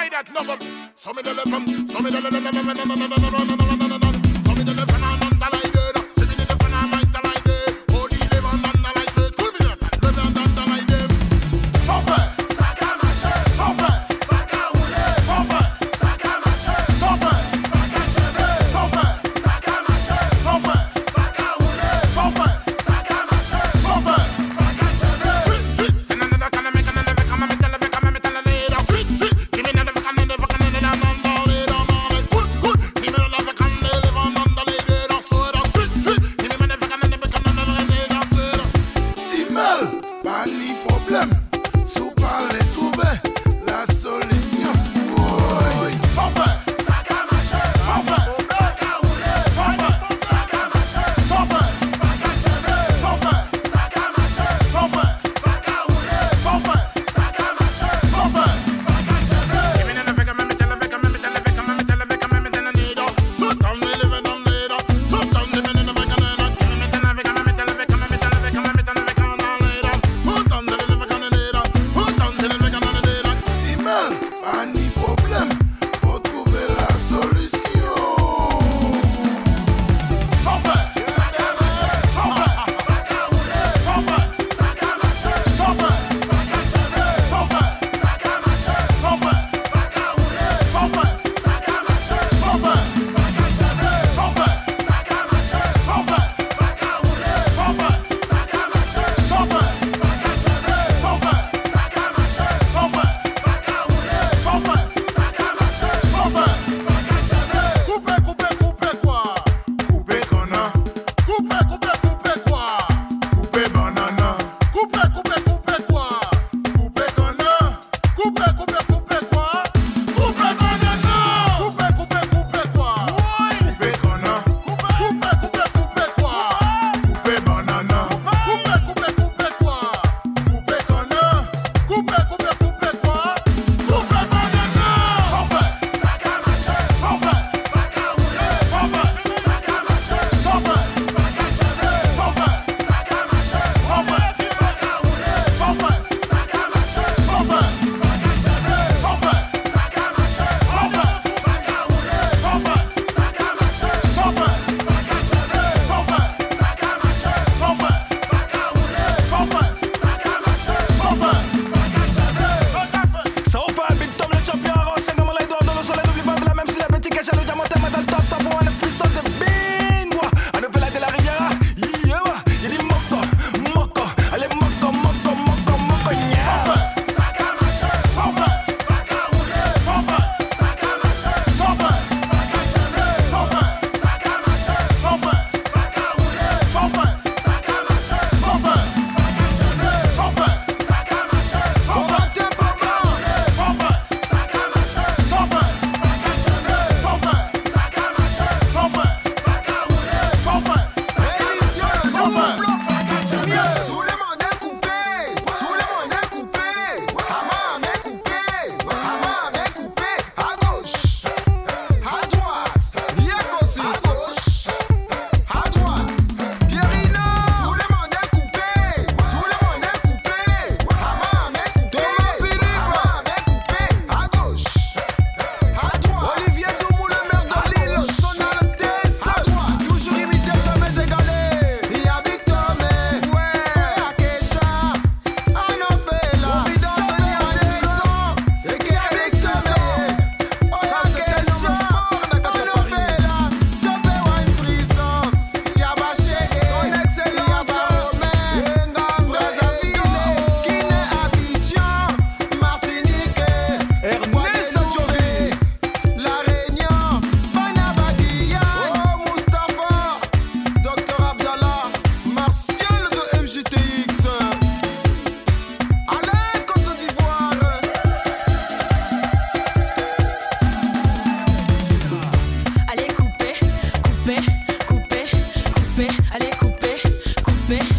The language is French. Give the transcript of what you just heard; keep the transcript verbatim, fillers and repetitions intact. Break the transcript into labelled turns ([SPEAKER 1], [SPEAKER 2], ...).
[SPEAKER 1] Why that no but some in the eleven, some in the eleven, some in the eleven and the light dead. Some in the eleven and the light dead. Oh, the eleven and the light dead. Cool me that. Eleven and the light dead. Sans faire, sac à marcher. Sans faire, sac à rouler. Sans faire, sac à marcher. Sans faire, sac à chever. Sans faire, sac à marcher. Sans faire, sac à rouler. Sans faire, sac à marcher. Sans faire, sac à chever. Sweet, sweet. C'est nana da kana me kana never come me tell me come me tell me later. Sweet, sweet. Give me never come never come never come never later. Good, good. Give me never come never come never later. So that sweet, sweet. Give me never come never come never later.
[SPEAKER 2] Si mal, pas ni problème. Sous parler trouver la solution. Oui.
[SPEAKER 1] Sans faire, sac à marcher. Sans faire, sac à rouler. Sans faire, sac à marcher. Sans faire, sac à chever. Sans faire, sac à marcher. Sans faire, sac à rouler. Sans faire, sac à marcher. Sans faire, sac à chever. Give me never come me tell me come me tell me come me tell me come me tell me need. So come me live on later. So come me never come never. Give me tell me come me tell me come me tell me come me tell me come later. Who done the never come later? Who done the never come later?
[SPEAKER 2] Si mal, pas ni problème. Faut trouver la solution.
[SPEAKER 1] Sans faire, sac à marcher. Sans faire, sac à rouler. Sans faire, sac à marcher. Sans faire, sac à chever. Sans faire, sac à marcher. Sans faire, sac à rouler. Sans faire, sac à marcher. Sans faire, sac à chever. Sans faire, sac à marcher. Sans faire, sac à rouler. Sans faire, sac à marcher. Sans faire, sac à chever. Sans faire, sac à marcher. Sans faire, sac à rouler. Sans faire, sac à marcher. Sans faire, sac à chever. Coupez, coupez, coupez quoi?
[SPEAKER 2] Coupé qu'on a,
[SPEAKER 1] Coupez, coupez, coupez quoi?
[SPEAKER 2] coupé banana.
[SPEAKER 1] Coupez, coupez, coupez quoi?
[SPEAKER 2] Coupé qu'on a,
[SPEAKER 1] Coupez, coupez, coupez quoi? Coupez banana! Coupez, coupez, coupez quoi?
[SPEAKER 2] coupé qu'on a,
[SPEAKER 1] Coupez, coupez, coupez quoi?
[SPEAKER 2] coupé banana.
[SPEAKER 1] Coupez, coupez, coupez quoi?
[SPEAKER 2] Coupé qu'on a,
[SPEAKER 1] Coupez, coupez, coupez quoi? Coupez banana! Sans faire, sac à marcher. Sans faire, sac à rouler. Sans faire, sac à marcher. Sans faire, sac à chever. Sans faire, sac à marcher. Sans faire, sac à rouler. Sans faire, sac à marcher. Sans faire, sac à chever. Sans faire, sac à marcher. Sans faire, sac à rouler. Sans faire, sac à marcher. Sans faire, sac à chever. Sans faire, sac à marcher. Sans faire, sac à rouler. Sans faire, sac à marcher. Sans faire, sac à chever.
[SPEAKER 3] Ça on parle, big Tom le champion, renseigne comme les doigts dans le soleil, n'oublie pas la même si la petite cache le diamant, t'es mal top, top, on est puissant de bingo. À nous fait de la riviera, yeah, y'a dit moko, moko, allez moko, moko, moko, moko, nya.
[SPEAKER 1] Sans faire, sac à marcher. Sans faire, sac à rouler. Sans faire, sac à marcher. Sans faire, sac à chever. Sans faire, sac à marcher. Sans faire, sac à rouler. Sans faire, sac à marcher. Sans faire, sac à chever. Sans faire, sac à marcher. Sans faire, sac à rouler. Sans faire, sac à marcher. Sans faire, sac à chever. Sans faire, sac à marcher. Sans faire, sac à rouler. Sans faire, sac à marcher. Sans faire, sac à chever.
[SPEAKER 2] Tout le monde est coupé, tout le monde est coupé. Hamam est coupé, Hamam est coupé. À gauche, à droite, Yakosis. À gauche, à droite, Pierino. Tout le monde est coupé, tout le monde est coupé. Hamam est coupé, Hamam est coupé. À gauche, à droite, Olivier Doumou le maire de Lille, Sonal Tessa. À droite, toujours imité, jamais égalé. Y'a Victor, mais ouais, Akesha, Anofela, Ovidan, Sonia, Jason, et qui a Victor, mais oh, Akesha, Anofela, Topé, Wine Frisson, Y'a Bachege, son excellence, Romain, Brazzaville, Guinée, Abidjan, Martinique, Ernest Jovi, La Réunion, Banabaguia, oh Mustapha, Docteur Abdallah, Martial de M J T X, Alain Côte d'Ivoire.
[SPEAKER 4] Allez couper, couper, couper, couper, allez couper, couper,